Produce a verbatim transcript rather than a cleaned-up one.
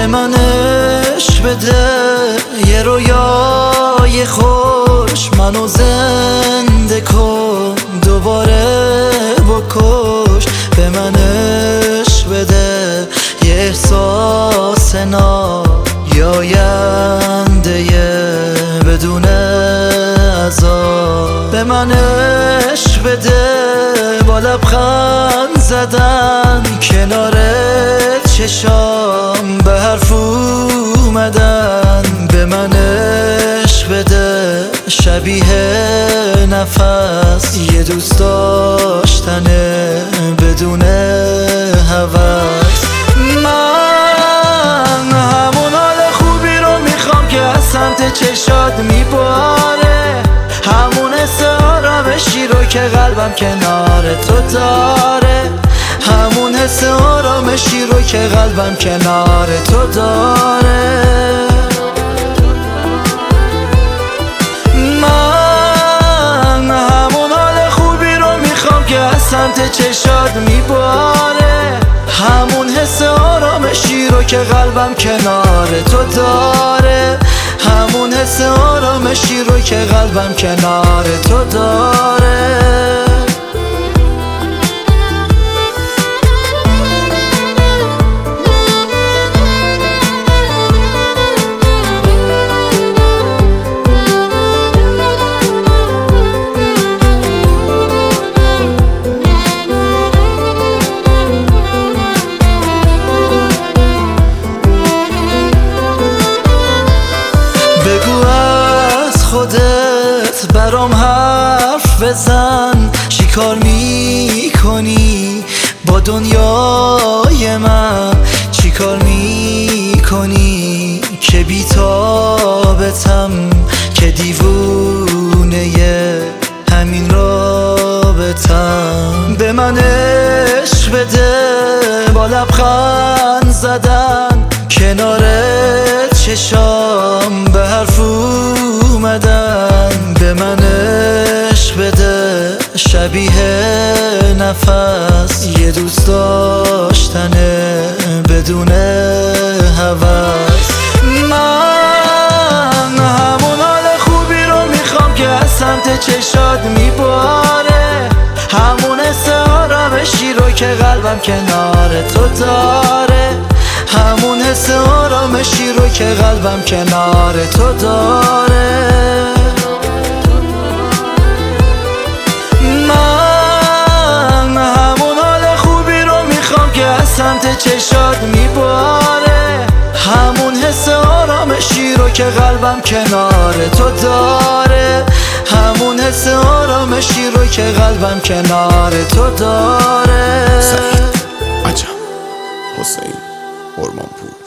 به من عشق بده، یه رویای خوش منو زنده کن، دوباره بکش. به من عشق بده، یه احساس ناینده بدون عذاب. به من عشق بده، با لبخند زدن کنار چشام به حرف اومدن. به من عشق بده، شبیه نفس یه دوست داشتنه بدون هوس. من همون حال خوبی رو میخوام که از سمت چشات میباره، همون حس آرامشی رو که قلبم کنار تو داره، همون حس آرامشی رو که قلبم کنار تو داره. من همون حال خوبی رو میخوام که از سمت چشات میباره، همون حس آرامشی رو که قلبم کنار تو داره، همون حس آرامشی رو که قلبم کنار تو داره. بگو از خودت برام حرف بزن، چی کار میکنی با دنیای من؟ چی کار میکنی که بی‌تابتم، که دیوونه همین رابطم؟ به من عشق بده، با لبخند زدن کنار چشام به حرف اومدن. به من عشق بده، شبیه نفس یه دوست داشتنه بدون هوس. من همون حال خوبی رو میخوام که از سمت چشات میباره، همون حس آرامشی رو که قلبم کنار تو داره، همون حس آرامشی رو که قلبم کنار تو داره. من همون حال خوبی رو میخوام که از سمت چشات میباره، همون حس آرامشی رو که قلبم کنار تو داره، همون حس آرامشی رو که قلبم کنار تو داره. سعید عجب حسین ارمانپور.